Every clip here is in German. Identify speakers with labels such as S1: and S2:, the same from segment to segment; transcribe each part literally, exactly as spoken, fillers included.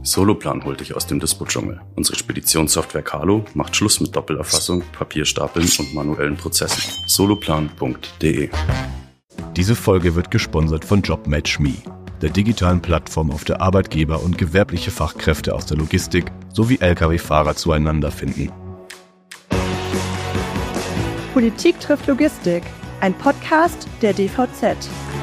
S1: Soloplan holt dich aus dem Dispo-Dschungel. Unsere Speditionssoftware Carlo macht Schluss mit Doppelerfassung, Papierstapeln und manuellen Prozessen. soloplan punkt de.
S2: Diese Folge wird gesponsert von JobMatchMe, der digitalen Plattform, auf der Arbeitgeber und gewerbliche Fachkräfte aus der Logistik sowie L K W-Fahrer zueinander finden.
S3: Politik trifft Logistik, ein Podcast der D V Z.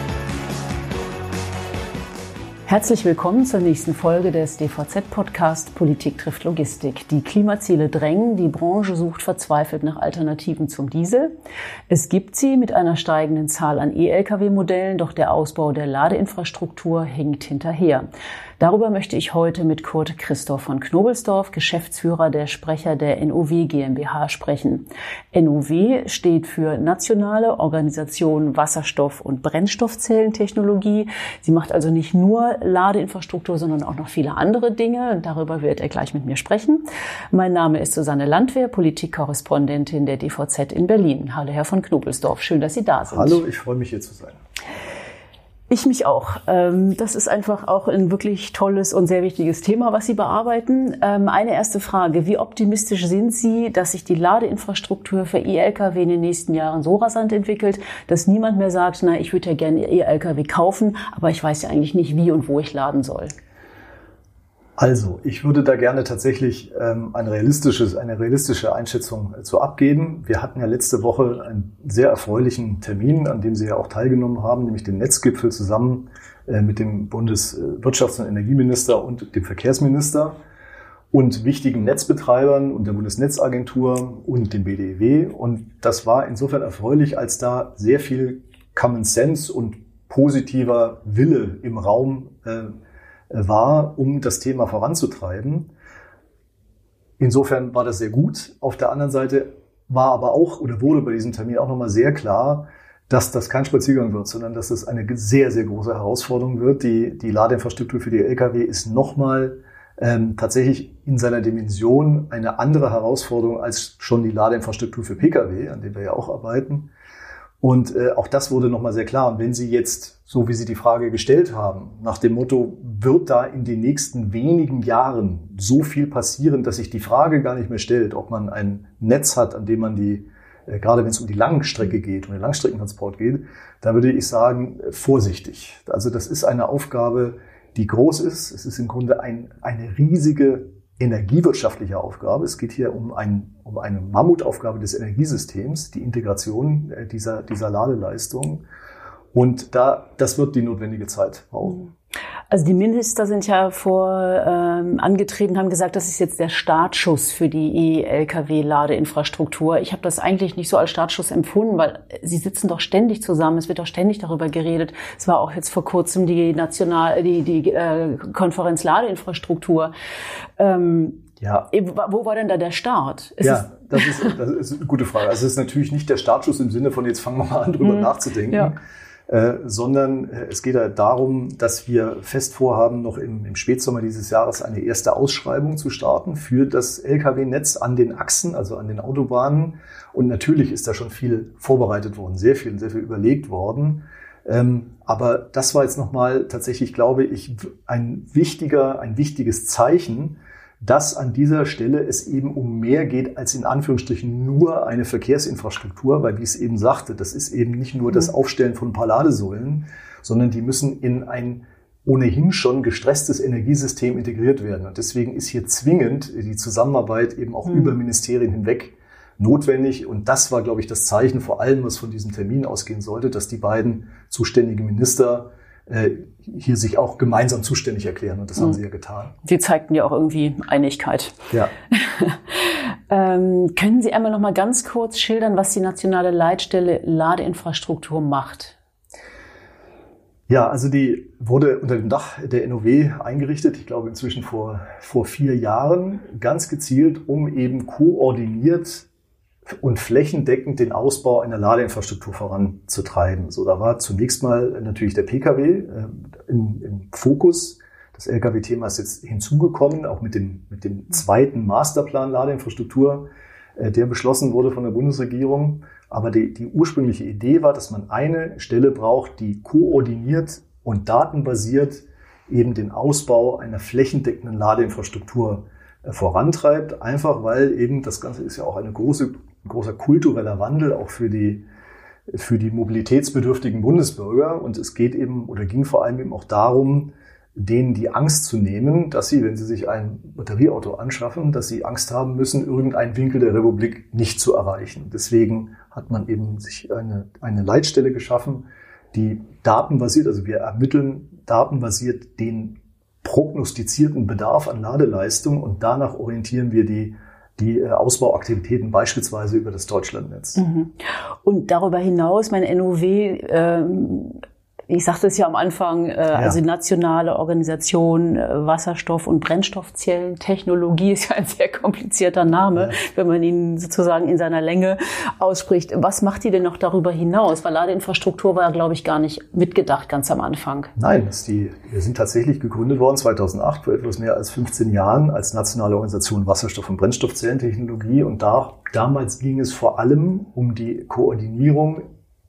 S4: Herzlich willkommen zur nächsten Folge des D V Z-Podcast Politik trifft Logistik. Die Klimaziele drängen, die Branche sucht verzweifelt nach Alternativen zum Diesel. Es gibt sie mit einer steigenden Zahl an E-L K W-Modellen, doch der Ausbau der Ladeinfrastruktur hinkt hinterher. Darüber möchte ich heute mit Kurt Christoph von Knobelsdorf, Geschäftsführer der Sprecher der N O W GmbH, sprechen. N O W steht für Nationale Organisation Wasserstoff- und Brennstoffzellentechnologie. Sie macht also nicht nur Ladeinfrastruktur, sondern auch noch viele andere Dinge. Und darüber wird er gleich mit mir sprechen. Mein Name ist Susanne Landwehr, Politikkorrespondentin der D V Z in Berlin. Hallo, Herr von Knobelsdorf. Schön, dass Sie da sind.
S5: Hallo, ich freue mich, hier zu sein.
S4: Ich mich auch. Das ist einfach auch ein wirklich tolles und sehr wichtiges Thema, was Sie bearbeiten. Eine erste Frage. Wie optimistisch sind Sie, dass sich die Ladeinfrastruktur für E-L K W in den nächsten Jahren so rasant entwickelt, dass niemand mehr sagt, na, ich würde ja gerne E-L K W kaufen, aber ich weiß ja eigentlich nicht, wie und wo ich laden soll?
S5: Also, ich würde da gerne tatsächlich ähm, ein realistisches, eine realistische Einschätzung äh, zu abgeben. Wir hatten ja letzte Woche einen sehr erfreulichen Termin, an dem Sie ja auch teilgenommen haben, nämlich den Netzgipfel zusammen äh, mit dem Bundeswirtschafts- und Energieminister und dem Verkehrsminister und wichtigen Netzbetreibern und der Bundesnetzagentur und dem B D E W. Und das war insofern erfreulich, als da sehr viel Common Sense und positiver Wille im Raum äh, war, um das Thema voranzutreiben. Insofern war das sehr gut. Auf der anderen Seite war aber auch oder wurde bei diesem Termin auch nochmal sehr klar, dass das kein Spaziergang wird, sondern dass es eine sehr, sehr große Herausforderung wird. Die, die Ladeinfrastruktur für die L K W ist nochmal ähm, tatsächlich in seiner Dimension eine andere Herausforderung als schon die Ladeinfrastruktur für P K W, an dem wir ja auch arbeiten. Und äh, auch das wurde nochmal sehr klar. Und wenn Sie jetzt, so wie Sie die Frage gestellt haben, nach dem Motto, wird da in den nächsten wenigen Jahren so viel passieren, dass sich die Frage gar nicht mehr stellt, ob man ein Netz hat, an dem man die, äh, gerade wenn es um die Langstrecke geht, um den Langstreckentransport geht, dann würde ich sagen, äh, vorsichtig. Also das ist eine Aufgabe, die groß ist. Es ist im Grunde ein, eine riesige energiewirtschaftliche Aufgabe. Es geht hier um, ein, um eine Mammutaufgabe des Energiesystems, die Integration dieser, dieser Ladeleistung. Und da, das wird die notwendige Zeit brauchen.
S4: Also die Minister sind ja vor ähm, angetreten, haben gesagt, das ist jetzt der Startschuss für die E-L K W-Ladeinfrastruktur. Ich habe das eigentlich nicht so als Startschuss empfunden, weil sie sitzen doch ständig zusammen. Es wird doch ständig darüber geredet. Es war auch jetzt vor kurzem die National, die die äh, Konferenz Ladeinfrastruktur. Ähm, ja. Wo war denn da der Start? Ist
S5: ja, das ist, das ist eine gute Frage. Also es ist natürlich nicht der Startschuss im Sinne von jetzt fangen wir mal an, drüber mhm. nachzudenken. Ja. Äh, sondern äh, es geht halt darum, dass wir fest vorhaben, noch im, im Spätsommer dieses Jahres eine erste Ausschreibung zu starten für das L K W-Netz an den Achsen, also an den Autobahnen. Und natürlich ist da schon viel vorbereitet worden, sehr viel, sehr viel überlegt worden. Ähm, aber das war jetzt nochmal tatsächlich, glaube ich, ein wichtiger, ein wichtiges Zeichen, dass an dieser Stelle es eben um mehr geht als in Anführungsstrichen nur eine Verkehrsinfrastruktur, weil wie ich es eben sagte, das ist eben nicht nur das Aufstellen von ein paar Ladesäulen, sondern die müssen in ein ohnehin schon gestresstes Energiesystem integriert werden. Und deswegen ist hier zwingend die Zusammenarbeit eben auch mhm. über Ministerien hinweg notwendig. Und das war, glaube ich, das Zeichen vor allem, was von diesem Termin ausgehen sollte, dass die beiden zuständigen Minister hier sich auch gemeinsam zuständig erklären. Und das haben sie ja getan.
S4: Sie zeigten ja auch irgendwie Einigkeit.
S5: Ja.
S4: ähm, können Sie einmal noch mal ganz kurz schildern, was die nationale Leitstelle Ladeinfrastruktur macht?
S5: Ja, also die wurde unter dem Dach der N O W eingerichtet, ich glaube inzwischen vor, vor vier Jahren, ganz gezielt, um eben koordiniert und flächendeckend den Ausbau einer Ladeinfrastruktur voranzutreiben. So, da war zunächst mal natürlich der P K W äh, im, im Fokus. Das L K W-Thema ist jetzt hinzugekommen, auch mit dem, mit dem zweiten Masterplan Ladeinfrastruktur, äh, der beschlossen wurde von der Bundesregierung. Aber die, die ursprüngliche Idee war, dass man eine Stelle braucht, die koordiniert und datenbasiert eben den Ausbau einer flächendeckenden Ladeinfrastruktur äh, vorantreibt. Einfach weil eben das Ganze ist ja auch eine große, ein großer kultureller Wandel auch für die für die mobilitätsbedürftigen Bundesbürger. Und es geht eben oder ging vor allem eben auch darum, denen die Angst zu nehmen, dass sie, wenn sie sich ein Batterieauto anschaffen, dass sie Angst haben müssen, irgendeinen Winkel der Republik nicht zu erreichen. Deswegen hat man eben sich eine, eine Leitstelle geschaffen, die datenbasiert, also wir ermitteln datenbasiert den prognostizierten Bedarf an Ladeleistung und danach orientieren wir die die Ausbauaktivitäten beispielsweise über das Deutschlandnetz.
S4: Und darüber hinaus, mein N O W, ähm, ich sagte es ja am Anfang, äh, ja. also nationale Organisation, äh, Wasserstoff- und Brennstoffzellentechnologie ist ja ein sehr komplizierter Name, ja. wenn man ihn sozusagen in seiner Länge ausspricht. Was macht ihr denn noch darüber hinaus? Weil Ladeinfrastruktur war ja, glaube ich, gar nicht mitgedacht ganz am Anfang.
S5: Nein, das ist die, wir sind tatsächlich gegründet worden zweitausendacht, vor etwas mehr als fünfzehn Jahren, als nationale Organisation Wasserstoff- und Brennstoffzellentechnologie. Und da, damals ging es vor allem um die Koordinierung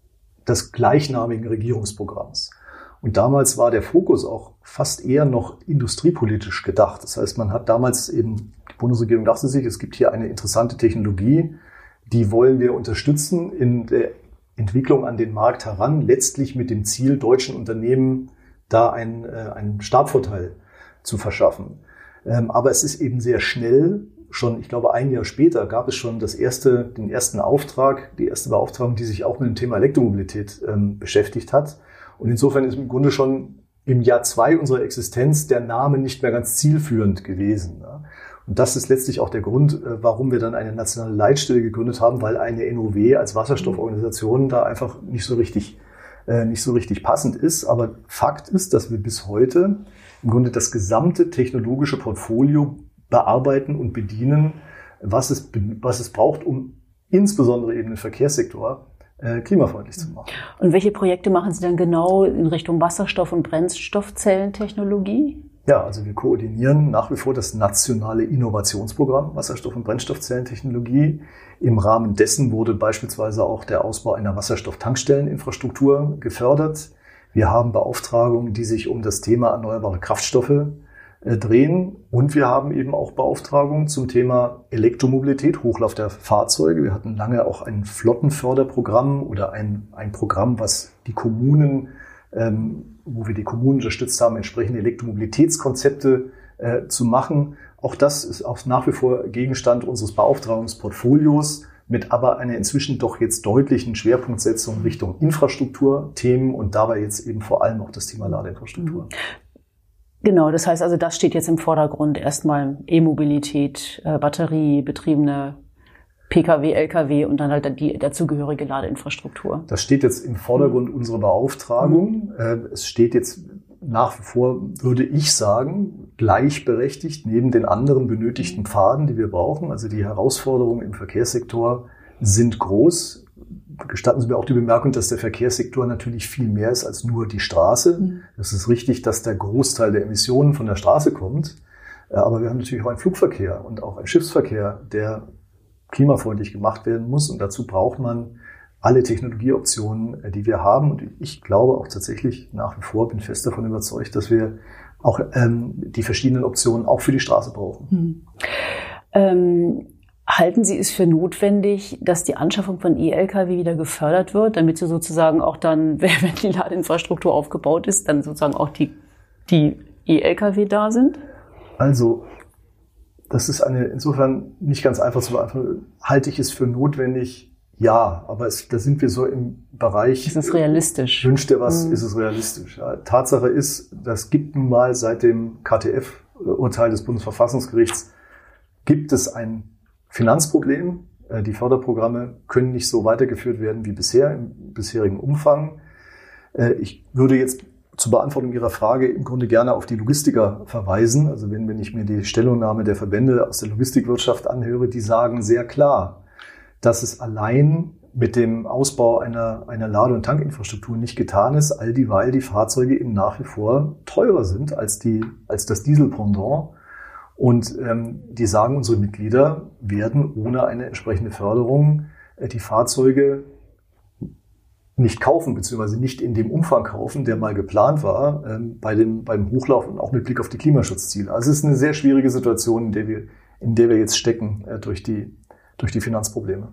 S5: des gleichnamigen Regierungsprogramms. Und damals war der Fokus auch fast eher noch industriepolitisch gedacht. Das heißt, man hat damals eben, die Bundesregierung dachte sich, es gibt hier eine interessante Technologie, die wollen wir unterstützen in der Entwicklung an den Markt heran, letztlich mit dem Ziel, deutschen Unternehmen da einen, äh, einen Startvorteil zu verschaffen. Ähm, aber es ist eben sehr schnell, schon, ich glaube, ein Jahr später gab es schon das erste, den ersten Auftrag, die erste Beauftragung, die sich auch mit dem Thema Elektromobilität ähm, beschäftigt hat. Und insofern ist im Grunde schon im Jahr zwei unserer Existenz der Name nicht mehr ganz zielführend gewesen. Ja. Und das ist letztlich auch der Grund, äh, warum wir dann eine nationale Leitstelle gegründet haben, weil eine N O W als Wasserstofforganisation da einfach nicht so richtig, äh, nicht so richtig passend ist. Aber Fakt ist, dass wir bis heute im Grunde das gesamte technologische Portfolio bearbeiten und bedienen, was es, was es braucht, um insbesondere eben den Verkehrssektor äh, klimafreundlich zu machen.
S4: Und welche Projekte machen Sie dann genau in Richtung Wasserstoff- und Brennstoffzellentechnologie?
S5: Ja, also wir koordinieren nach wie vor das nationale Innovationsprogramm Wasserstoff- und Brennstoffzellentechnologie. Im Rahmen dessen wurde beispielsweise auch der Ausbau einer Wasserstofftankstelleninfrastruktur gefördert. Wir haben Beauftragungen, die sich um das Thema erneuerbare Kraftstoffe drehen. Und wir haben eben auch Beauftragungen zum Thema Elektromobilität, Hochlauf der Fahrzeuge. Wir hatten lange auch ein Flottenförderprogramm oder ein, ein Programm, was die Kommunen, ähm, wo wir die Kommunen unterstützt haben, entsprechende Elektromobilitätskonzepte äh, zu machen. Auch das ist auch nach wie vor Gegenstand unseres Beauftragungsportfolios, mit aber einer inzwischen doch jetzt deutlichen Schwerpunktsetzung Richtung Infrastrukturthemen und dabei jetzt eben vor allem auch das Thema Ladeinfrastruktur.
S4: Genau, das heißt also, das steht jetzt im Vordergrund. Erstmal E-Mobilität, äh, batteriebetriebene P K W, L K W und dann halt die dazugehörige Ladeinfrastruktur.
S5: Das steht jetzt im Vordergrund mhm. unserer Beauftragung. Mhm. Es steht jetzt nach wie vor, würde ich sagen, gleichberechtigt neben den anderen benötigten Pfaden, die wir brauchen. Also die Herausforderungen im Verkehrssektor sind groß. Gestatten Sie mir auch die Bemerkung, dass der Verkehrssektor natürlich viel mehr ist als nur die Straße. Mhm. Es ist richtig, dass der Großteil der Emissionen von der Straße kommt. Aber wir haben natürlich auch einen Flugverkehr und auch einen Schiffsverkehr, der klimafreundlich gemacht werden muss. Und dazu braucht man alle Technologieoptionen, die wir haben. Und ich glaube auch tatsächlich nach wie vor, bin fest davon überzeugt, dass wir auch ähm, die verschiedenen Optionen auch für die Straße brauchen.
S4: Mhm. Ähm Halten Sie es für notwendig, dass die Anschaffung von E-L K W wieder gefördert wird, damit sie sozusagen auch dann, wenn die Ladeinfrastruktur aufgebaut ist, dann sozusagen auch die, die E-L K W da sind?
S5: Also, das ist eine insofern nicht ganz einfach zu beantworten. Halte ich es für notwendig? Ja, aber es, da sind wir so im Bereich.
S4: Ist es realistisch?
S5: Wünscht dir was, hm. ist es realistisch? Ja, Tatsache ist, das gibt nun mal seit dem K T F-Urteil des Bundesverfassungsgerichts, gibt es ein Finanzproblem. Die Förderprogramme können nicht so weitergeführt werden wie bisher, im bisherigen Umfang. Ich würde jetzt zur Beantwortung Ihrer Frage im Grunde gerne auf die Logistiker verweisen. Also wenn, wenn ich mir die Stellungnahme der Verbände aus der Logistikwirtschaft anhöre, die sagen sehr klar, dass es allein mit dem Ausbau einer, einer Lade- und Tankinfrastruktur nicht getan ist, all dieweil die Fahrzeuge eben nach wie vor teurer sind als, die, als das Dieselpendant. Und ähm, die sagen, unsere Mitglieder werden ohne eine entsprechende Förderung äh, die Fahrzeuge nicht kaufen, beziehungsweise nicht in dem Umfang kaufen, der mal geplant war, ähm, bei dem, beim Hochlauf und auch mit Blick auf die Klimaschutzziele. Also es ist eine sehr schwierige Situation, in der wir, in der wir jetzt stecken, äh, durch die, durch die Finanzprobleme.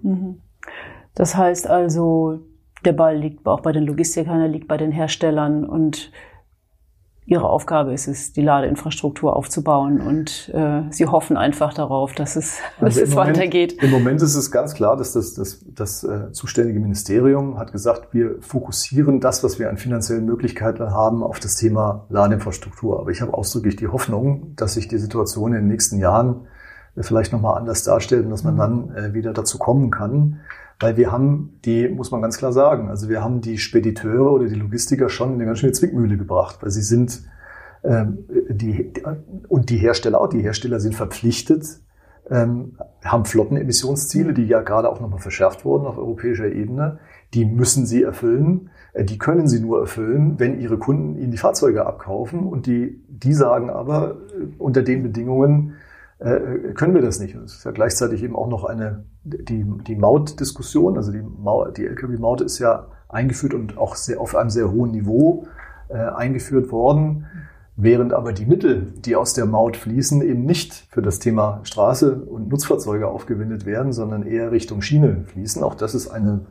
S4: Das heißt also, der Ball liegt auch bei den Logistikern, er liegt bei den Herstellern und ihre Aufgabe ist es, die Ladeinfrastruktur aufzubauen und äh, sie hoffen einfach darauf, dass es, dass
S5: also
S4: es
S5: Moment,
S4: weitergeht.
S5: Im Moment ist es ganz klar, dass das, das, das äh, zuständige Ministerium hat gesagt, wir fokussieren das, was wir an finanziellen Möglichkeiten haben, auf das Thema Ladeinfrastruktur. Aber ich habe ausdrücklich die Hoffnung, dass sich die Situation in den nächsten Jahren äh, vielleicht nochmal anders darstellt und dass man dann äh, wieder dazu kommen kann. Weil wir haben die, muss man ganz klar sagen, also wir haben die Spediteure oder die Logistiker schon in eine ganz schöne Zwickmühle gebracht, weil sie sind, ähm, die, und die Hersteller auch, die Hersteller sind verpflichtet, ähm, haben Flottenemissionsziele, die ja gerade auch nochmal verschärft wurden auf europäischer Ebene, die müssen sie erfüllen, äh, die können sie nur erfüllen, wenn ihre Kunden ihnen die Fahrzeuge abkaufen und die, die sagen aber, äh, unter den Bedingungen, Äh, können wir das nicht. Und es ist ja gleichzeitig eben auch noch eine, die, die Mautdiskussion, also die, Maut, die L K W-Maut ist ja eingeführt und auch sehr, auf einem sehr hohen Niveau äh, eingeführt worden, während aber die Mittel, die aus der Maut fließen, eben nicht für das Thema Straße und Nutzfahrzeuge aufgewendet werden, sondern eher Richtung Schiene fließen. Auch das ist eine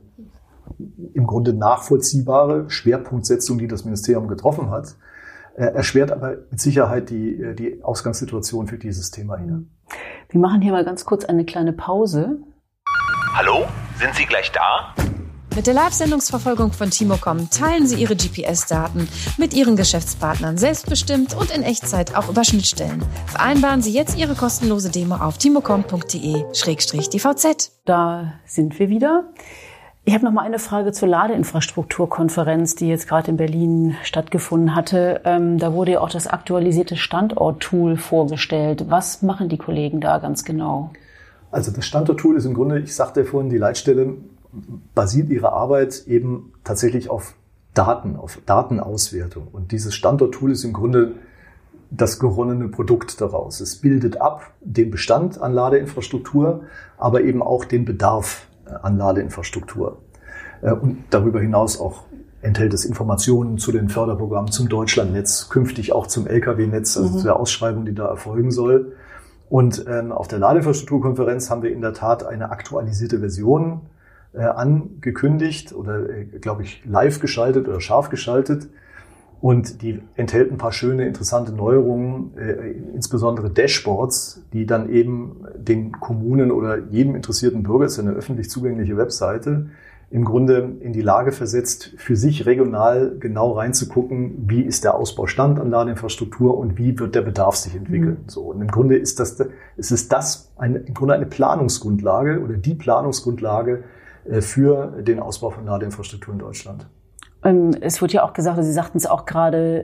S5: im Grunde nachvollziehbare Schwerpunktsetzung, die das Ministerium getroffen hat. Erschwert aber mit Sicherheit die, die Ausgangssituation für dieses Thema hier.
S4: Wir machen hier mal ganz kurz eine kleine Pause.
S6: Hallo, sind Sie gleich da?
S7: Mit der Live-Sendungsverfolgung von Timocom teilen Sie Ihre G P S-Daten mit Ihren Geschäftspartnern selbstbestimmt und in Echtzeit auch über Schnittstellen. Vereinbaren Sie jetzt Ihre kostenlose Demo auf timocom punkt de slash d v z.
S4: Da sind wir wieder. Ich habe noch mal eine Frage zur Ladeinfrastrukturkonferenz, die jetzt gerade in Berlin stattgefunden hatte. Ähm, da wurde ja auch das aktualisierte Standort-Tool vorgestellt. Was machen die Kollegen da ganz genau?
S5: Also das Standort-Tool ist im Grunde, ich sagte ja vorhin, die Leitstelle basiert ihre Arbeit eben tatsächlich auf Daten, auf Datenauswertung. Und dieses Standort-Tool ist im Grunde das geronnene Produkt daraus. Es bildet ab den Bestand an Ladeinfrastruktur, aber eben auch den Bedarf an Ladeinfrastruktur. Und darüber hinaus auch enthält es Informationen zu den Förderprogrammen, zum Deutschlandnetz, künftig auch zum L K W-Netz, also mhm. zu der Ausschreibung, die da erfolgen soll. Und ähm, auf der Ladeinfrastrukturkonferenz haben wir in der Tat eine aktualisierte Version äh, angekündigt oder, äh, glaube ich, live geschaltet oder scharf geschaltet. Und die enthält ein paar schöne, interessante Neuerungen, äh, insbesondere Dashboards, die dann eben den Kommunen oder jedem interessierten Bürger, es ist eine öffentlich zugängliche Webseite, im Grunde in die Lage versetzt, für sich regional genau reinzugucken, wie ist der Ausbaustand an Ladeinfrastruktur und wie wird der Bedarf sich entwickeln. Mhm. So, und im Grunde ist das, ist es das eine, im Grunde eine Planungsgrundlage oder die Planungsgrundlage äh, für den Ausbau von Ladeinfrastruktur in Deutschland.
S4: Es wird ja auch gesagt, Sie sagten es auch gerade,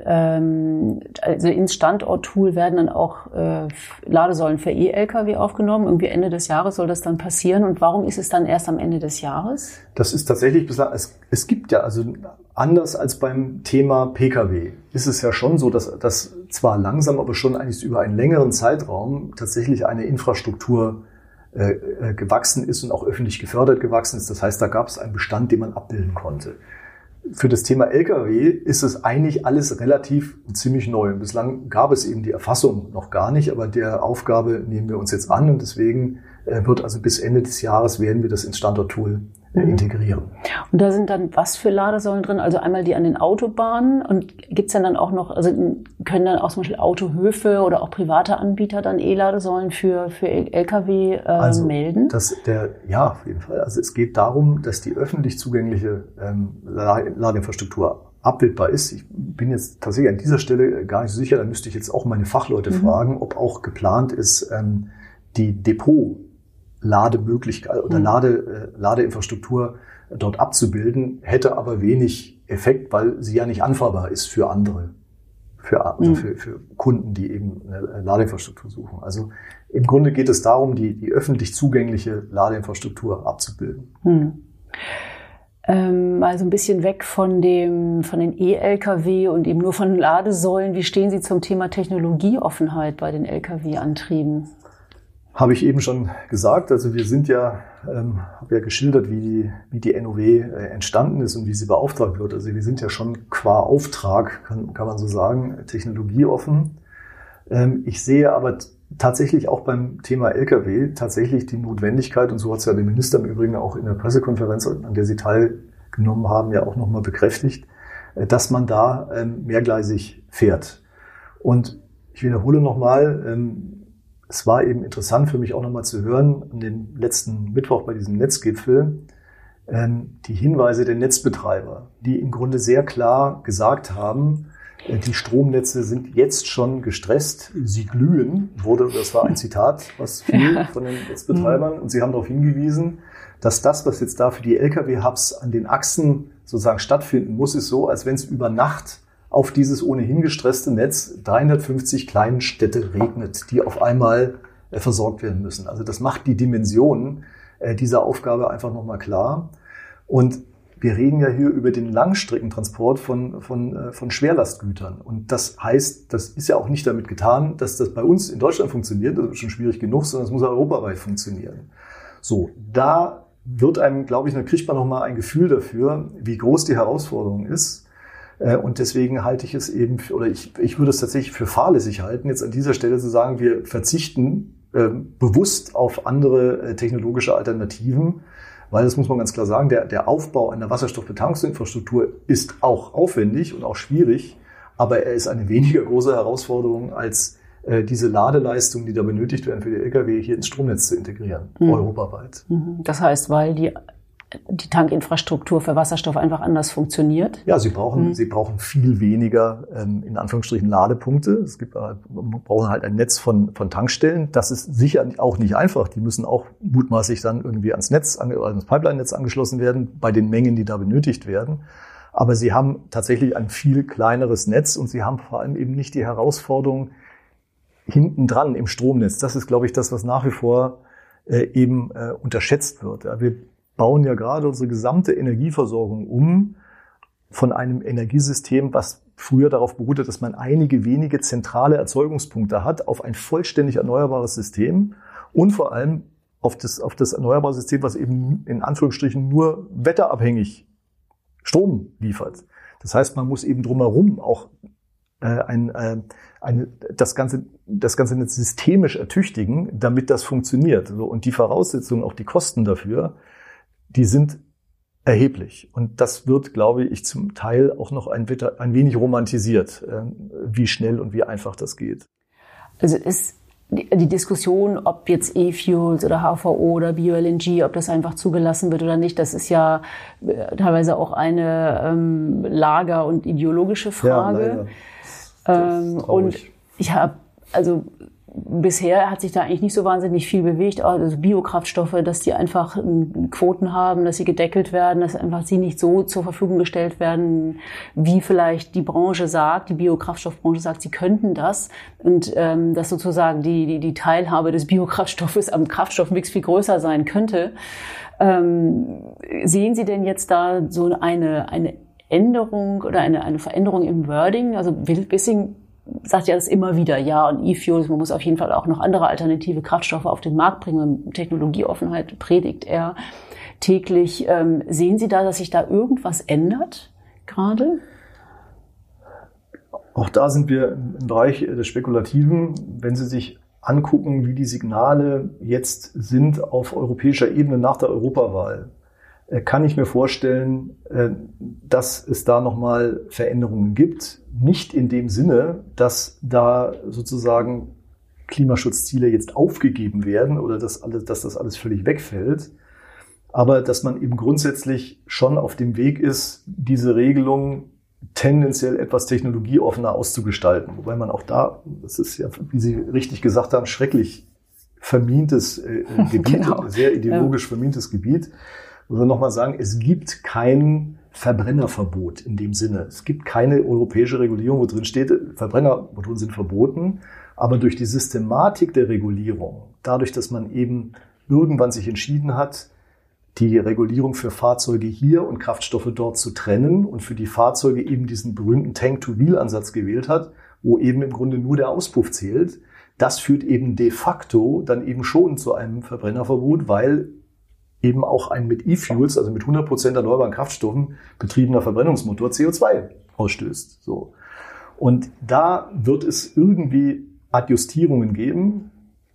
S4: also ins Standort-Tool werden dann auch Ladesäulen für E-L K W aufgenommen. Irgendwie Ende des Jahres soll das dann passieren. Und warum ist es dann erst am Ende des Jahres?
S5: Das ist tatsächlich bislang, es, es gibt ja, also anders als beim Thema P K W, ist es ja schon so, dass das zwar langsam, aber schon eigentlich über einen längeren Zeitraum tatsächlich eine Infrastruktur äh, gewachsen ist und auch öffentlich gefördert gewachsen ist. Das heißt, da gab es einen Bestand, den man abbilden konnte. Für das Thema L K W ist es eigentlich alles relativ ziemlich neu. Und bislang gab es eben die Erfassung noch gar nicht, aber der Aufgabe nehmen wir uns jetzt an und deswegen wird also bis Ende des Jahres werden wir das ins Standort-Tool mhm. integrieren.
S4: Und da sind dann was für Ladesäulen drin? Also einmal die an den Autobahnen und gibt's dann dann auch noch, also können dann auch zum Beispiel Autohöfe oder auch private Anbieter dann E-Ladesäulen für, für L K W äh,
S5: also
S4: melden?
S5: Das der, ja, auf jeden Fall. Also es geht darum, dass die öffentlich zugängliche ähm, Ladeinfrastruktur abbildbar ist. Ich bin jetzt tatsächlich an dieser Stelle gar nicht so sicher, da müsste ich jetzt auch meine Fachleute mhm. fragen, ob auch geplant ist, ähm, die Depot Lademöglichkeit oder mhm. Lade, äh, Ladeinfrastruktur dort abzubilden, hätte aber wenig Effekt, weil sie ja nicht anfahrbar ist für andere, für, also mhm. für, für Kunden, die eben eine Ladeinfrastruktur suchen. Also im Grunde geht es darum, die, die öffentlich zugängliche Ladeinfrastruktur abzubilden.
S4: Mhm. Ähm, also ein bisschen weg von dem, von den E-L K W und eben nur von Ladesäulen. Wie stehen Sie zum Thema Technologieoffenheit bei den L K W-Antrieben?
S5: Habe ich eben schon gesagt. Also wir sind ja, ähm, habe ja geschildert, wie die, wie die N O W äh, entstanden ist und wie sie beauftragt wird. Also wir sind ja schon qua Auftrag, kann, kann man so sagen, technologieoffen. Ähm, ich sehe aber t- tatsächlich auch beim Thema L K W tatsächlich die Notwendigkeit, und so hat es ja der Minister im Übrigen auch in der Pressekonferenz, an der Sie teilgenommen haben, ja auch nochmal bekräftigt, äh, dass man da ähm, mehrgleisig fährt. Und ich wiederhole nochmal, ähm, es war eben interessant für mich auch nochmal zu hören, an dem letzten Mittwoch bei diesem Netzgipfel, ähm, die Hinweise der Netzbetreiber, die im Grunde sehr klar gesagt haben, äh, die Stromnetze sind jetzt schon gestresst, sie glühen, wurde, das war ein Zitat, was fiel von den Netzbetreibern, und sie haben darauf hingewiesen, dass das, was jetzt da für die L K W-Hubs an den Achsen sozusagen stattfinden muss, ist so, als wenn es über Nacht auf dieses ohnehin gestresste Netz dreihundertfünfzig kleinen Städte regnet, die auf einmal äh, versorgt werden müssen. Also das macht die Dimension äh, dieser Aufgabe einfach nochmal klar. Und wir reden ja hier über den Langstreckentransport von, von, äh, von Schwerlastgütern. Und das heißt, das ist ja auch nicht damit getan, dass das bei uns in Deutschland funktioniert, das ist schon schwierig genug, sondern es muss ja europaweit funktionieren. So, da wird einem, glaube ich, da kriegt man nochmal ein Gefühl dafür, wie groß die Herausforderung ist. Und deswegen halte ich es eben, für, oder ich, ich würde es tatsächlich für fahrlässig halten, jetzt an dieser Stelle zu sagen, wir verzichten äh, bewusst auf andere äh, technologische Alternativen, weil, das muss man ganz klar sagen, der, der Aufbau einer Wasserstoffbetankungsinfrastruktur ist auch aufwendig und auch schwierig, aber er ist eine weniger große Herausforderung als äh, diese Ladeleistung, die da benötigt werden für die L K W, hier ins Stromnetz zu integrieren, mhm. europaweit.
S4: Das heißt, weil die die Tankinfrastruktur für Wasserstoff einfach anders funktioniert?
S5: Ja, sie brauchen, mhm. sie brauchen viel weniger, ähm, in Anführungsstrichen, Ladepunkte. Es gibt, äh, brauchen halt ein Netz von, von Tankstellen. Das ist sicher auch nicht einfach. Die müssen auch mutmaßlich dann irgendwie ans Netz, ans Pipeline-Netz angeschlossen werden, bei den Mengen, die da benötigt werden. Aber sie haben tatsächlich ein viel kleineres Netz und sie haben vor allem eben nicht die Herausforderung hinten dran im Stromnetz. Das ist, glaube ich, das, was nach wie vor äh, eben äh, unterschätzt wird. Ja, wir bauen ja gerade unsere gesamte Energieversorgung um von einem Energiesystem, was früher darauf beruhte, dass man einige wenige zentrale Erzeugungspunkte hat, auf ein vollständig erneuerbares System und vor allem auf das, auf das erneuerbare System, was eben in Anführungsstrichen nur wetterabhängig Strom liefert. Das heißt, man muss eben drumherum auch äh, ein, äh, eine, das Ganze, das Ganze nicht systemisch ertüchtigen, damit das funktioniert. So, und die Voraussetzungen, auch die Kosten dafür, die sind erheblich. Und das wird, glaube ich, zum Teil auch noch ein, ein wenig romantisiert, wie schnell und wie einfach das geht.
S4: Also ist die Diskussion, ob jetzt E-Fuels oder H V O oder Bio-L N G, ob das einfach zugelassen wird oder nicht, das ist ja teilweise auch eine ähm, lager- und ideologische Frage. Ja, ähm, und ich habe, also bisher hat sich da eigentlich nicht so wahnsinnig viel bewegt. Also Biokraftstoffe, dass die einfach Quoten haben, dass sie gedeckelt werden, dass einfach sie nicht so zur Verfügung gestellt werden, wie vielleicht die Branche sagt, die Biokraftstoffbranche sagt, sie könnten das. Und ähm, dass sozusagen die, die, die Teilhabe des Biokraftstoffes am Kraftstoffmix viel größer sein könnte. Ähm, sehen Sie denn jetzt da so eine, eine Änderung oder eine, eine Veränderung im Wording? Also Wissing sagt ja das immer wieder, ja, und E-Fuels, man muss auf jeden Fall auch noch andere alternative Kraftstoffe auf den Markt bringen. Technologieoffenheit predigt er täglich. Ähm, sehen Sie da, dass sich da irgendwas ändert gerade?
S5: Auch da sind wir im Bereich des Spekulativen. Wenn Sie sich angucken, wie die Signale jetzt sind auf europäischer Ebene nach der Europawahl, kann ich mir vorstellen, dass es da nochmal Veränderungen gibt. Nicht in dem Sinne, dass da sozusagen Klimaschutzziele jetzt aufgegeben werden oder dass, alles, dass das alles völlig wegfällt, aber dass man eben grundsätzlich schon auf dem Weg ist, diese Regelung tendenziell etwas technologieoffener auszugestalten. Wobei man auch da, das ist ja, wie Sie richtig gesagt haben, schrecklich vermintes äh, Gebiet, genau. Sehr ideologisch ja. vermintes Gebiet. Ich will nochmal sagen, es gibt kein Verbrennerverbot in dem Sinne. Es gibt keine europäische Regulierung, wo drin steht, Verbrennermotoren sind verboten. Aber durch die Systematik der Regulierung, dadurch, dass man eben irgendwann sich entschieden hat, die Regulierung für Fahrzeuge hier und Kraftstoffe dort zu trennen und für die Fahrzeuge eben diesen berühmten Tank-to-Wheel-Ansatz gewählt hat, wo eben im Grunde nur der Auspuff zählt, das führt eben de facto dann eben schon zu einem Verbrennerverbot, weil eben auch ein mit E-Fuels, also mit hundert Prozent erneuerbaren Kraftstoffen betriebener Verbrennungsmotor C O zwei ausstößt. So. Und da wird es irgendwie Adjustierungen geben.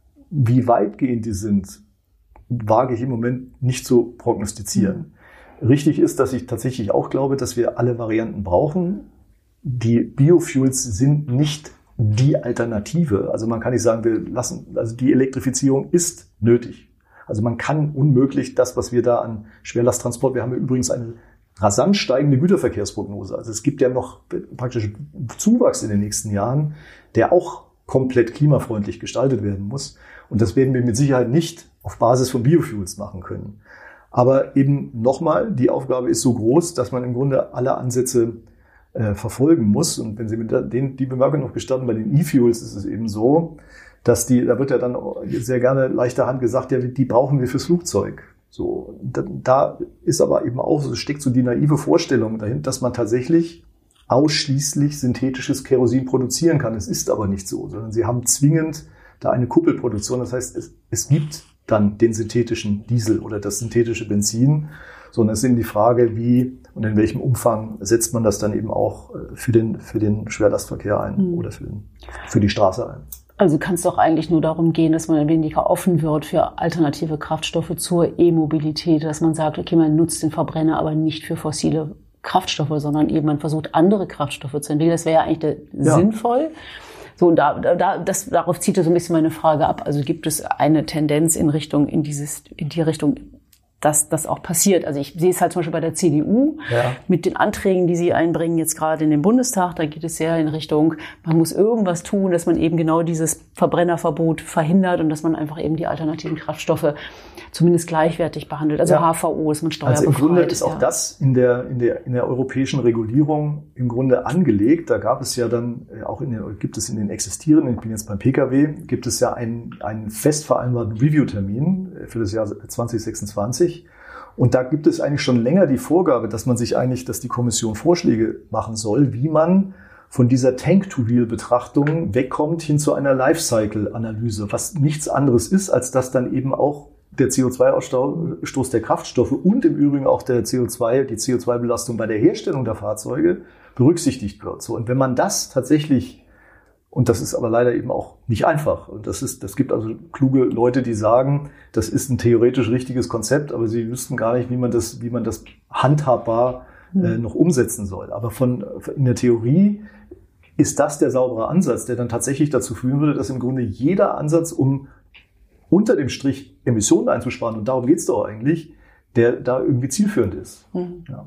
S5: Wie weitgehend die sind, wage ich im Moment nicht zu prognostizieren. Mhm. Richtig ist, dass ich tatsächlich auch glaube, dass wir alle Varianten brauchen. Die Biofuels sind nicht die Alternative. Also man kann nicht sagen, wir lassen, also die Elektrifizierung ist nötig. Also man kann unmöglich das, was wir da an Schwerlasttransport, wir haben ja übrigens eine rasant steigende Güterverkehrsprognose. Also es gibt ja noch praktisch Zuwachs in den nächsten Jahren, der auch komplett klimafreundlich gestaltet werden muss. Und das werden wir mit Sicherheit nicht auf Basis von Biofuels machen können. Aber eben nochmal, die Aufgabe ist so groß, dass man im Grunde alle Ansätze äh, verfolgen muss. Und wenn Sie mit den, die Bemerkung noch gestatten, bei den E-Fuels ist es eben so, dass die, da wird ja dann sehr gerne leichter Hand gesagt, ja, die brauchen wir fürs Flugzeug. So, da, da ist aber eben auch, es steckt so die naive Vorstellung dahinter, dass man tatsächlich ausschließlich synthetisches Kerosin produzieren kann. Es ist aber nicht so, sondern sie haben zwingend da eine Kuppelproduktion. Das heißt, es, es gibt dann den synthetischen Diesel oder das synthetische Benzin, sondern es ist eben die Frage, wie und in welchem Umfang setzt man das dann eben auch für den, für den Schwerlastverkehr ein mhm. oder für, den, für die Straße ein.
S4: Also kann es doch eigentlich nur darum gehen, dass man ein weniger offen wird für alternative Kraftstoffe zur E-Mobilität, dass man sagt, okay, man nutzt den Verbrenner, aber nicht für fossile Kraftstoffe, sondern eben man versucht, andere Kraftstoffe zu entwickeln. Das wäre ja eigentlich der, ja. sinnvoll. So, und da, da, das, darauf zieht so ein bisschen meine Frage ab. Also gibt es eine Tendenz in Richtung, in dieses, in die Richtung, dass das auch passiert. Also ich sehe es halt zum Beispiel bei der C D U ja. mit den Anträgen, die sie einbringen, jetzt gerade in den Bundestag. Da geht es ja in Richtung, man muss irgendwas tun, dass man eben genau dieses Verbrennerverbot verhindert und dass man einfach eben die alternativen Kraftstoffe zumindest gleichwertig behandelt. Also ja. H V O ist man steuerbefreit.
S5: Also im Grunde ist auch ja. das in der, in der, in der europäischen Regulierung im Grunde angelegt. Da gab es ja dann auch in den, gibt es in den existierenden, ich bin jetzt beim P K W, gibt es ja einen, einen fest vereinbarten Review-Termin für das Jahr zwanzig sechsundzwanzig. Und da gibt es eigentlich schon länger die Vorgabe, dass man sich eigentlich, dass die Kommission Vorschläge machen soll, wie man von dieser Tank-to-Wheel-Betrachtung wegkommt hin zu einer Lifecycle-Analyse, was nichts anderes ist, als dass dann eben auch der C O zwei Ausstoß der Kraftstoffe und im Übrigen auch der C O zwei, die C O zwei Belastung bei der Herstellung der Fahrzeuge berücksichtigt wird. So, und wenn man das tatsächlich, und das ist aber leider eben auch nicht einfach. Und das ist, das gibt also kluge Leute, die sagen, das ist ein theoretisch richtiges Konzept, aber sie wüssten gar nicht, wie man das, wie man das handhabbar äh, noch umsetzen soll. Aber von, in der Theorie ist das der saubere Ansatz, der dann tatsächlich dazu führen würde, dass im Grunde jeder Ansatz, um unter dem Strich Emissionen einzusparen, und darum geht's doch eigentlich, der da irgendwie zielführend ist. Mhm. Ja.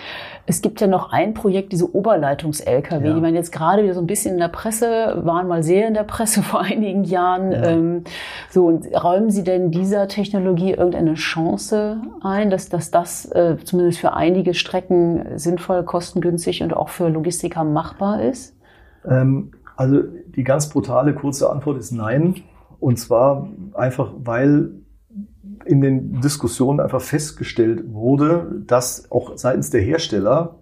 S4: Es gibt ja noch ein Projekt, diese Oberleitungs-L K W, ja. die man jetzt gerade wieder so ein bisschen in der Presse, waren mal sehr in der Presse vor einigen Jahren. Ja. Ähm, so, und räumen Sie denn dieser Technologie irgendeine Chance ein, dass, dass das äh, zumindest für einige Strecken sinnvoll, kostengünstig und auch für Logistiker machbar ist?
S5: Ähm, also die ganz brutale, kurze Antwort ist nein. Und zwar einfach, weil in den Diskussionen einfach festgestellt wurde, dass auch seitens der Hersteller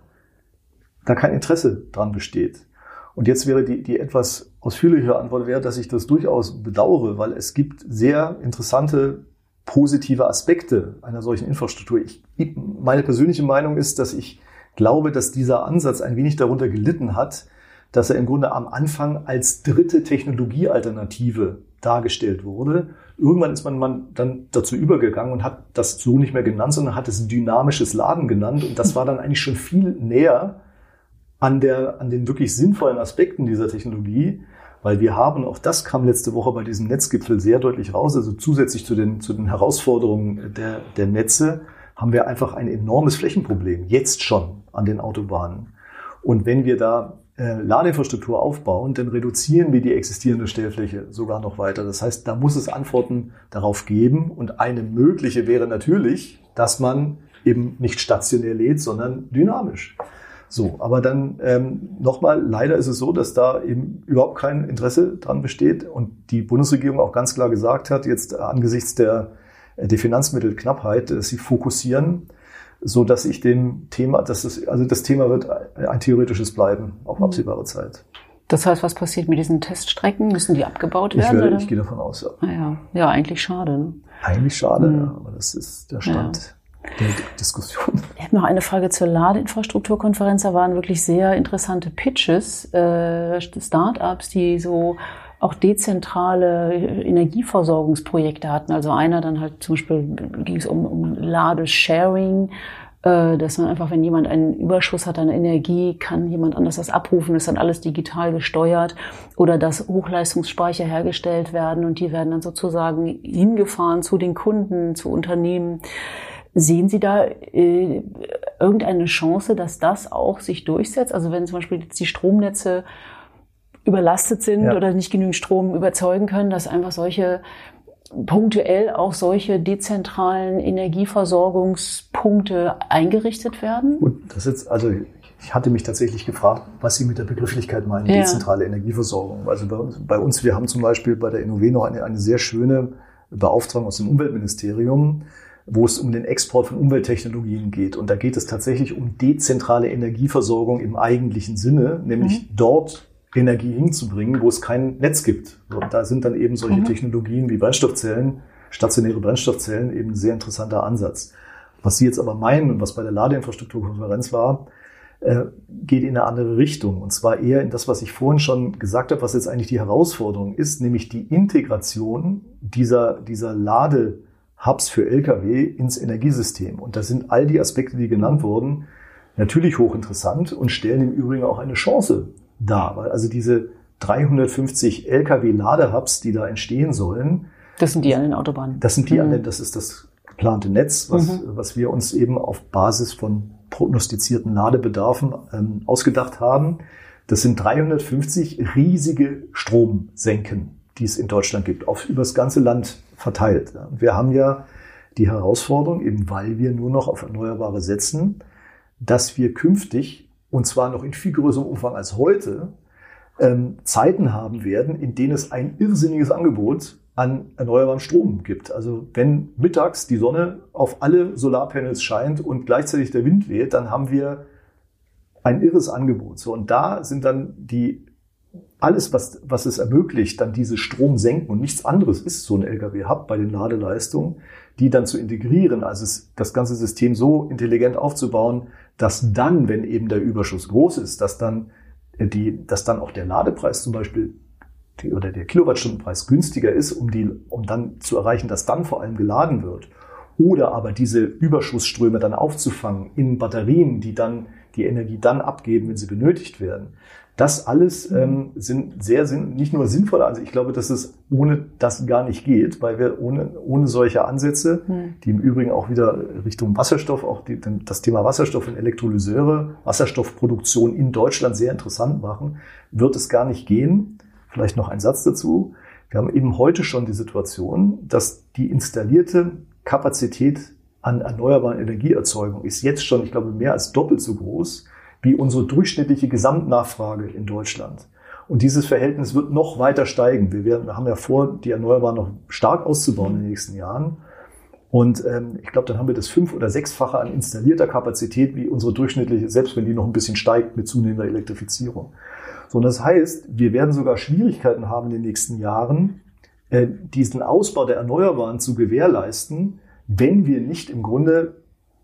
S5: da kein Interesse dran besteht. Und jetzt wäre die, die etwas ausführlichere Antwort wäre, dass ich das durchaus bedauere, weil es gibt sehr interessante positive Aspekte einer solchen Infrastruktur. Ich, meine persönliche Meinung ist, dass ich glaube, dass dieser Ansatz ein wenig darunter gelitten hat, dass er im Grunde am Anfang als dritte Technologiealternative dargestellt wurde. Irgendwann ist man, man dann dazu übergegangen und hat das so nicht mehr genannt, sondern hat es dynamisches Laden genannt. Und das war dann eigentlich schon viel näher an der, an den wirklich sinnvollen Aspekten dieser Technologie, weil wir haben, auch das kam letzte Woche bei diesem Netzgipfel sehr deutlich raus, also zusätzlich zu den, zu den Herausforderungen der, der Netze, haben wir einfach ein enormes Flächenproblem, jetzt schon an den Autobahnen. Und wenn wir da äh, Ladeinfrastruktur aufbauen, dann reduzieren wir die existierende Stellfläche sogar noch weiter. Das heißt, da muss es Antworten darauf geben. Und eine mögliche wäre natürlich, dass man eben nicht stationär lädt, sondern dynamisch. So, aber dann ähm, nochmal, leider ist es so, dass da eben überhaupt kein Interesse dran besteht und die Bundesregierung auch ganz klar gesagt hat, jetzt angesichts der, der Finanzmittelknappheit, dass sie fokussieren, so dass ich dem Thema, dass das, also das Thema wird ein theoretisches bleiben, auf absehbare Zeit.
S4: Das heißt, was passiert mit diesen Teststrecken? Müssen die abgebaut werden?
S5: Ich, werde,
S4: oder?
S5: ich gehe davon aus, ja.
S4: Ah, ja. ja, eigentlich schade. Ne?
S5: Eigentlich schade,
S4: mhm.
S5: ja, aber das ist der Stand ja. der Diskussion.
S4: Ich habe noch eine Frage zur Ladeinfrastrukturkonferenz. Da waren wirklich sehr interessante Pitches, äh, Start-ups, die so auch dezentrale Energieversorgungsprojekte hatten. Also einer dann halt zum Beispiel ging es um, um Ladesharing, äh, dass man einfach, wenn jemand einen Überschuss hat an Energie, kann jemand anders das abrufen, ist dann alles digital gesteuert, oder dass Hochleistungsspeicher hergestellt werden und die werden dann sozusagen hingefahren zu den Kunden, zu Unternehmen. Sehen Sie da äh, irgendeine Chance, dass das auch sich durchsetzt? Also wenn zum Beispiel jetzt die Stromnetze überlastet sind ja. oder nicht genügend Strom überzeugen können, dass einfach solche punktuell auch solche dezentralen Energieversorgungspunkte eingerichtet werden?
S5: Gut, das jetzt, also ich hatte mich tatsächlich gefragt, was Sie mit der Begrifflichkeit meinen, ja. dezentrale Energieversorgung. Also bei uns, bei uns, wir haben zum Beispiel bei der Innove noch eine, eine sehr schöne Beauftragung aus dem Umweltministerium, wo es um den Export von Umwelttechnologien geht. Und da geht es tatsächlich um dezentrale Energieversorgung im eigentlichen Sinne, nämlich mhm. dort Energie hinzubringen, wo es kein Netz gibt. Und da sind dann eben solche mhm. Technologien wie Brennstoffzellen, stationäre Brennstoffzellen, eben ein sehr interessanter Ansatz. Was Sie jetzt aber meinen und was bei der Ladeinfrastrukturkonferenz war, äh, geht in eine andere Richtung. Und zwar eher in das, was ich vorhin schon gesagt habe, was jetzt eigentlich die Herausforderung ist, nämlich die Integration dieser, dieser Ladehubs für L K W ins Energiesystem. Und da sind all die Aspekte, die genannt wurden, natürlich hochinteressant und stellen im Übrigen auch eine Chance dar. Weil also diese dreihundertfünfzig L K W-Ladehubs, die da entstehen sollen.
S4: Das sind die an den Autobahnen.
S5: Das sind die mhm. an den, das ist das geplante Netz, was, mhm. was wir uns eben auf Basis von prognostizierten Ladebedarfen ähm, ausgedacht haben. Das sind dreihundertfünfzig riesige Stromsenken, die es in Deutschland gibt, auf über das ganze Land verteilt. Und wir haben ja die Herausforderung, eben weil wir nur noch auf Erneuerbare setzen, dass wir künftig, und zwar noch in viel größerem Umfang als heute, ähm, Zeiten haben werden, in denen es ein irrsinniges Angebot an erneuerbarem Strom gibt. Also wenn mittags die Sonne auf alle Solarpanels scheint und gleichzeitig der Wind weht, dann haben wir ein irres Angebot. So, und da sind dann die alles, was, was es ermöglicht, dann diese Stromsenken, und nichts anderes ist so ein L K W-Hub bei den Ladeleistungen, die dann zu integrieren, also es, das ganze System so intelligent aufzubauen, dass dann, wenn eben der Überschuss groß ist, dass dann die, dass dann auch der Ladepreis zum Beispiel die, oder der Kilowattstundenpreis günstiger ist, um die, um dann zu erreichen, dass dann vor allem geladen wird. Oder aber diese Überschussströme dann aufzufangen in Batterien, die dann die Energie dann abgeben, wenn sie benötigt werden. Das alles ähm, sind sehr sinn, nicht nur sinnvolle Ansätze. Ich glaube, dass es ohne das gar nicht geht, weil wir ohne, ohne solche Ansätze, mhm. die im Übrigen auch wieder Richtung Wasserstoff, auch die, das Thema Wasserstoff und Elektrolyseure, Wasserstoffproduktion in Deutschland sehr interessant machen, wird es gar nicht gehen. Vielleicht noch ein Satz dazu. Wir haben eben heute schon die Situation, dass die installierte Kapazität an erneuerbaren Energieerzeugung ist jetzt schon, ich glaube, mehr als doppelt so groß wie unsere durchschnittliche Gesamtnachfrage in Deutschland. Und dieses Verhältnis wird noch weiter steigen. Wir, werden, wir haben ja vor, die Erneuerbaren noch stark auszubauen in den nächsten Jahren. Und ähm, ich glaube, dann haben wir das fünf- oder sechsfache an installierter Kapazität wie unsere durchschnittliche, selbst wenn die noch ein bisschen steigt mit zunehmender Elektrifizierung. So, und das heißt, wir werden sogar Schwierigkeiten haben in den nächsten Jahren, äh, diesen Ausbau der Erneuerbaren zu gewährleisten, wenn wir nicht im Grunde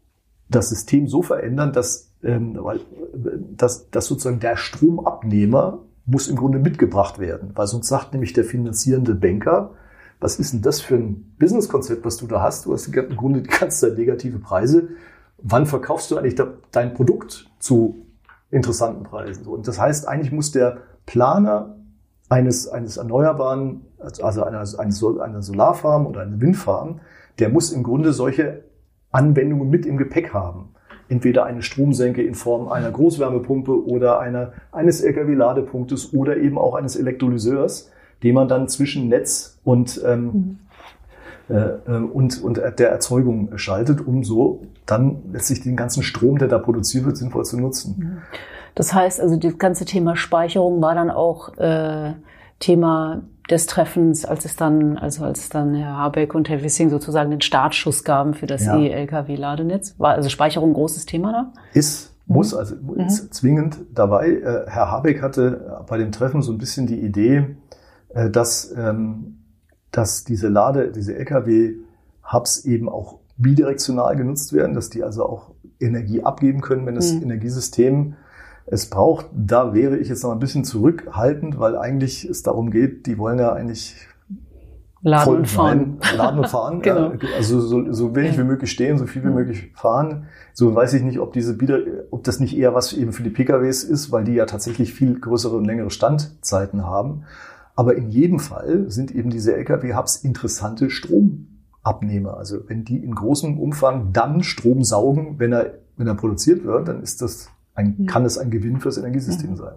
S5: das System so verändern, dass Ähm, weil dass, dass sozusagen der Stromabnehmer muss im Grunde mitgebracht werden. Weil sonst sagt nämlich der finanzierende Banker, was ist denn das für ein Businesskonzept, was du da hast? Du hast im Grunde die ganze Zeit negative Preise. Wann verkaufst du eigentlich da, dein Produkt zu interessanten Preisen? Und das heißt, eigentlich muss der Planer eines, eines Erneuerbaren, also einer, einer Solarfarm oder einer Windfarm, der muss im Grunde solche Anwendungen mit im Gepäck haben. Entweder eine Stromsenke in Form einer Großwärmepumpe oder einer, eines L K W-Ladepunktes oder eben auch eines Elektrolyseurs, den man dann zwischen Netz und, ähm, mhm. äh, und, und der Erzeugung schaltet, um so dann letztlich den ganzen Strom, der da produziert wird, sinnvoll zu nutzen.
S4: Das heißt, also das ganze Thema Speicherung war dann auch äh, Thema des Treffens, als es dann, also als dann Herr Habeck und Herr Wissing sozusagen den Startschuss gaben für das ja. E-L K W-Ladenetz. War also Speicherung ein großes Thema da?
S5: Ist muss, also ist mhm. zwingend dabei. Äh, Herr Habeck hatte bei dem Treffen so ein bisschen die Idee, äh, dass, ähm, dass diese Lade, diese L K W-Hubs eben auch bidirektional genutzt werden, dass die also auch Energie abgeben können, wenn das mhm. Energiesystem es braucht. Da wäre ich jetzt noch ein bisschen zurückhaltend, weil eigentlich es darum geht, die wollen ja eigentlich
S4: Laden und fahren.
S5: Laden und fahren.
S4: Genau.
S5: Ja, also so, so wenig ja. wie möglich stehen, so viel wie ja. möglich fahren. So weiß ich nicht, ob diese Bieder, ob das nicht eher was eben für die P K Ws ist, weil die ja tatsächlich viel größere und längere Standzeiten haben. Aber in jedem Fall sind eben diese L K W-Hubs interessante Stromabnehmer. Also wenn die in großem Umfang dann Strom saugen, wenn er, wenn er produziert wird, dann ist das ein, kann es ein Gewinn fürs Energiesystem sein.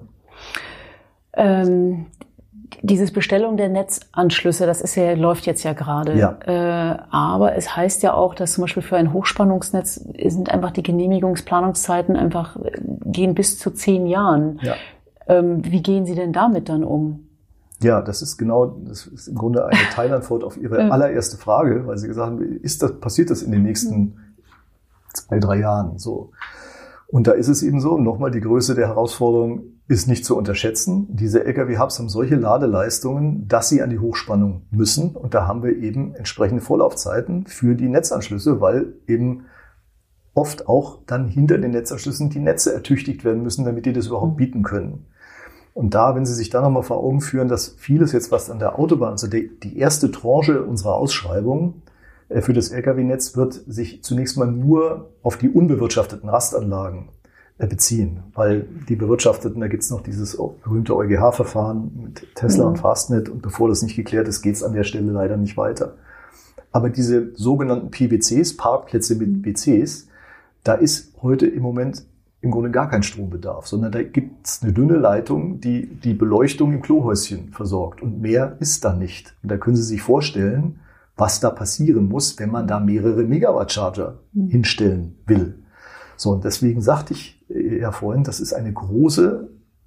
S4: Ähm, Dieses Bestellung der Netzanschlüsse, das ist ja, läuft jetzt ja gerade.
S5: Ja.
S4: Äh, aber es heißt ja auch, dass zum Beispiel für ein Hochspannungsnetz sind einfach die Genehmigungsplanungszeiten einfach, gehen bis zu zehn Jahren.
S5: Ja.
S4: Ähm, wie gehen Sie denn damit dann um?
S5: Ja, das ist genau, das ist im Grunde eine Teilantwort auf Ihre ja. allererste Frage, weil Sie gesagt haben, ist das, passiert das in den nächsten zwei, drei Jahren so? Und da ist es eben so, nochmal die Größe der Herausforderung ist nicht zu unterschätzen. Diese L K W-Hubs haben solche Ladeleistungen, dass sie an die Hochspannung müssen. Und da haben wir eben entsprechende Vorlaufzeiten für die Netzanschlüsse, weil eben oft auch dann hinter den Netzanschlüssen die Netze ertüchtigt werden müssen, damit die das überhaupt bieten können. Und da, wenn Sie sich da nochmal vor Augen führen, dass vieles jetzt, was an der Autobahn, also die, die erste Tranche unserer Ausschreibung für das L K W-Netz wird sich zunächst mal nur auf die unbewirtschafteten Rastanlagen beziehen, weil die bewirtschafteten, da gibt's noch dieses berühmte E u G H-Verfahren mit Tesla mhm. und Fastnet und bevor das nicht geklärt ist, geht's an der Stelle leider nicht weiter. Aber diese sogenannten P B Cs, Parkplätze mit B Cs, da ist heute im Moment im Grunde gar kein Strombedarf, sondern da gibt's eine dünne Leitung, die die Beleuchtung im Klohäuschen versorgt und mehr ist da nicht. Und da können Sie sich vorstellen, was da passieren muss, wenn man da mehrere Megawatt-Charger mhm. hinstellen will. So, und deswegen sagte ich ja vorhin, das ist eine große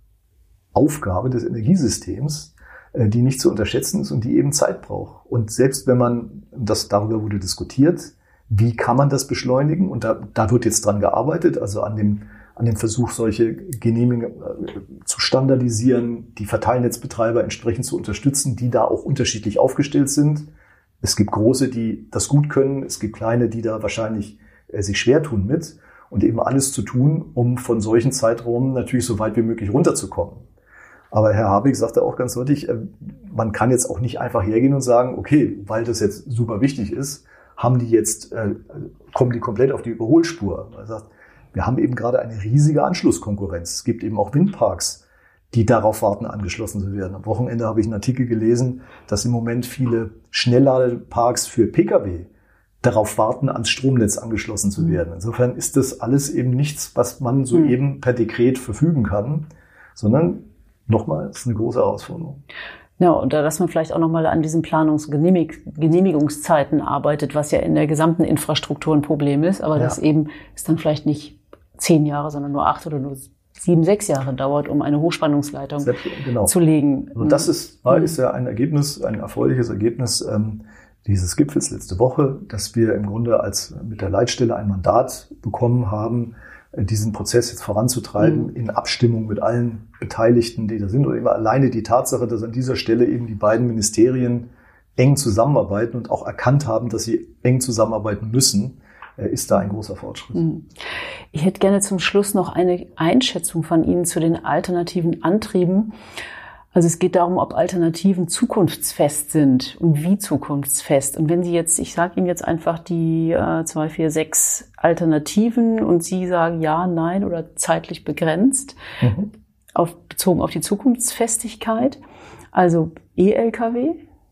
S5: Aufgabe des Energiesystems, die nicht zu unterschätzen ist und die eben Zeit braucht. Und selbst wenn man, das darüber wurde diskutiert, wie kann man das beschleunigen? Und da, da wird jetzt dran gearbeitet, also an dem, an dem Versuch, solche Genehmigungen zu standardisieren, die Verteilnetzbetreiber entsprechend zu unterstützen, die da auch unterschiedlich aufgestellt sind. Es gibt große, die das gut können, es gibt kleine, die da wahrscheinlich äh, sich schwer tun mit. Und eben alles zu tun, um von solchen Zeitraum natürlich so weit wie möglich runterzukommen. Aber Herr Habeck sagte auch ganz deutlich, man kann jetzt auch nicht einfach hergehen und sagen, okay, weil das jetzt super wichtig ist, haben die jetzt, äh, kommen die komplett auf die Überholspur. Er sagt, wir haben eben gerade eine riesige Anschlusskonkurrenz. Es gibt eben auch Windparks, die darauf warten, angeschlossen zu werden. Am Wochenende habe ich einen Artikel gelesen, dass im Moment viele Schnellladeparks für Pkw darauf warten, ans Stromnetz angeschlossen zu werden. Insofern ist das alles eben nichts, was man so mhm. eben per Dekret verfügen kann, sondern nochmal, es ist eine große Herausforderung.
S4: Ja, und da, dass man vielleicht auch nochmal an diesen Planungs- und Genehmig- Genehmigungszeiten arbeitet, was ja in der gesamten Infrastruktur ein Problem ist, aber ja. das eben es dann vielleicht nicht zehn Jahre, sondern nur acht oder nur sieben, sechs Jahre dauert, um eine Hochspannungsleitung Selbst, genau. zu legen.
S5: Und das ist, ist ja ein Ergebnis, ein erfreuliches Ergebnis, ähm, dieses Gipfels letzte Woche, dass wir im Grunde als mit der Leitstelle ein Mandat bekommen haben, diesen Prozess jetzt voranzutreiben mhm. in Abstimmung mit allen Beteiligten, die da sind. Und immer alleine die Tatsache, dass an dieser Stelle eben die beiden Ministerien eng zusammenarbeiten und auch erkannt haben, dass sie eng zusammenarbeiten müssen, ist da ein großer Fortschritt. Mhm.
S4: Ich hätte gerne zum Schluss noch eine Einschätzung von Ihnen zu den alternativen Antrieben. Also es geht darum, ob Alternativen zukunftsfest sind und wie zukunftsfest. Und wenn Sie jetzt, ich sage Ihnen jetzt einfach die äh, zwei, vier, sechs Alternativen und Sie sagen ja, nein oder zeitlich begrenzt, mhm. auf, bezogen auf die Zukunftsfestigkeit. Also E-L K W,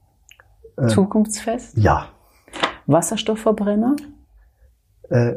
S4: äh, zukunftsfest?
S5: Ja.
S4: Wasserstoffverbrenner?
S5: Äh,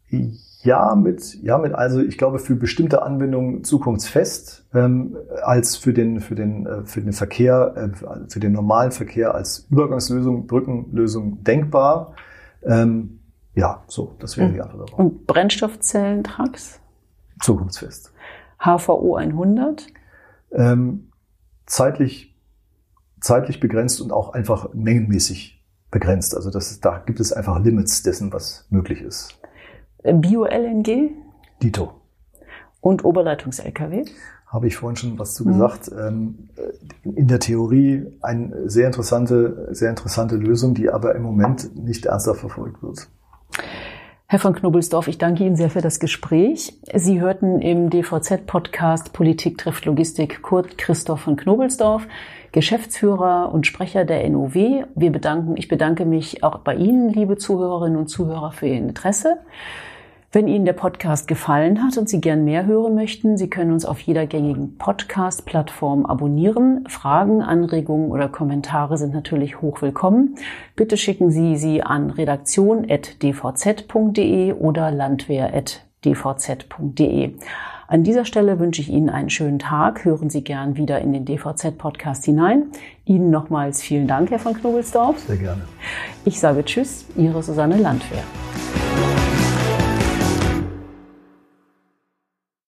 S5: Ja, mit, ja, mit, also ich glaube für bestimmte Anwendungen zukunftsfest, ähm, als für den, für den, äh, für den Verkehr, äh, für den normalen Verkehr als Übergangslösung, Brückenlösung denkbar. Ähm, ja, so, das wäre die Antwort darauf.
S4: Und Brennstoffzellen-Trucks?
S5: Zukunftsfest.
S4: H V O hundert?
S5: Ähm, zeitlich, zeitlich begrenzt und auch einfach mengenmäßig begrenzt. Also das, da gibt es einfach Limits dessen, was möglich ist.
S4: Bio-L N G?
S5: Dito.
S4: Und Oberleitungs-L K W?
S5: Habe ich vorhin schon was zu gesagt. Mhm. In der Theorie eine sehr interessante, sehr interessante Lösung, die aber im Moment nicht ernsthaft verfolgt wird.
S4: Herr von Knobelsdorf, ich danke Ihnen sehr für das Gespräch. Sie hörten im D V Z-Podcast Politik trifft Logistik Kurt Christoph von Knobelsdorf, Geschäftsführer und Sprecher der N O W. Wir bedanken, ich bedanke mich auch bei Ihnen, liebe Zuhörerinnen und Zuhörer, für Ihr Interesse. Wenn Ihnen der Podcast gefallen hat und Sie gern mehr hören möchten, Sie können uns auf jeder gängigen Podcast-Plattform abonnieren. Fragen, Anregungen oder Kommentare sind natürlich hochwillkommen. Bitte schicken Sie sie an redaktion at d v z punkt d e oder landwehr at d v z punkt d e. An dieser Stelle wünsche ich Ihnen einen schönen Tag. Hören Sie gern wieder in den D V Z-Podcast hinein. Ihnen nochmals vielen Dank, Herr von Knobelsdorf.
S5: Sehr gerne.
S4: Ich sage Tschüss, Ihre Susanne Landwehr.